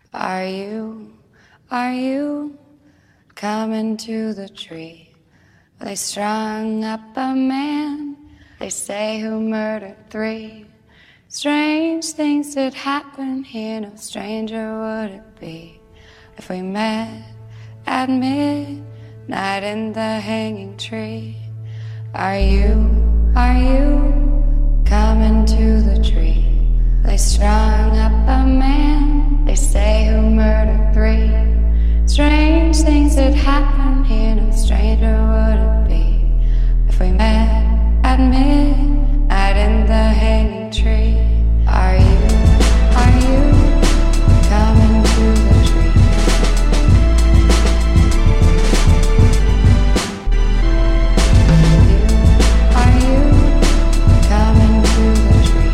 Are you coming to the tree? They strung up a man, they say, who murdered 3. Strange things did happen here, no stranger would it be if we met at midnight in the hanging tree. Are you coming to the tree? They strung up a man, they say, who murdered 3. Strange things did happen here, no stranger would it be if we met at midnight in the hanging tree. Are you coming to the tree? Are you coming to the tree?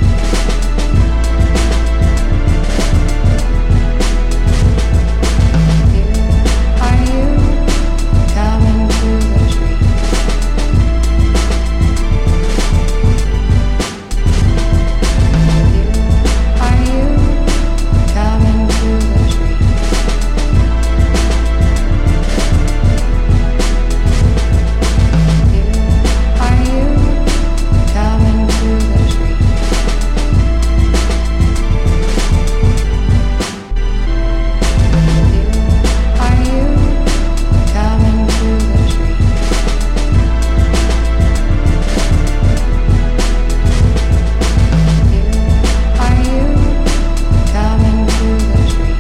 Are you coming to the tree? Are you coming to the tree? Are you coming to the tree? Are you coming to the tree? Are you coming to the tree?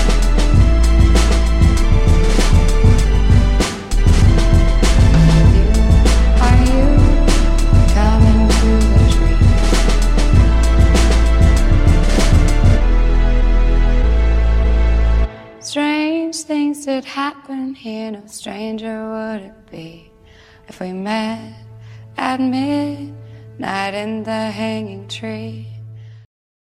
Are you coming to the tree? Strange things did happen here, no stranger would it be if we met at midnight in the hanging tree.